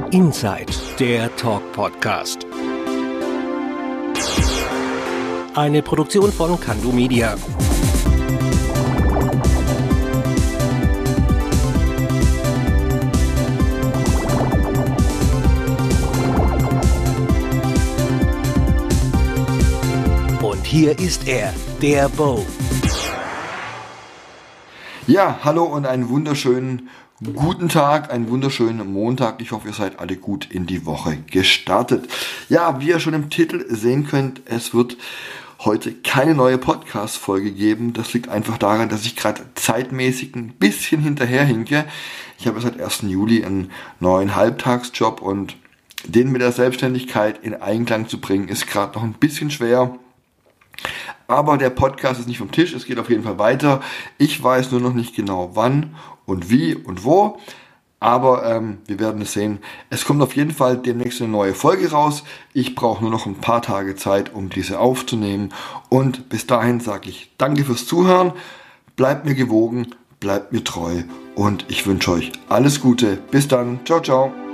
Inside, der Talk-Podcast. Eine Produktion von Kandu Media. Und hier ist er, der Bo. Ja, hallo und einen wunderschönen guten Tag, einen wunderschönen Montag. Ich hoffe, ihr seid alle gut in die Woche gestartet. Ja, wie ihr schon im Titel sehen könnt, es wird heute keine neue Podcast-Folge geben. Das liegt einfach daran, dass ich gerade zeitmäßig ein bisschen hinterherhinke. Ich habe seit 1. Juli einen neuen Halbtagsjob und den mit der Selbstständigkeit in Einklang zu bringen, ist gerade noch ein bisschen schwer. Aber der Podcast ist nicht vom Tisch, es geht auf jeden Fall weiter. Ich weiß nur noch nicht genau wann und wie und wo, aber wir werden es sehen. Es kommt auf jeden Fall demnächst eine neue Folge raus. Ich brauche nur noch ein paar Tage Zeit, um diese aufzunehmen. Und bis dahin sage ich danke fürs Zuhören, bleibt mir gewogen, bleibt mir treu und ich wünsche euch alles Gute. Bis dann, ciao, ciao.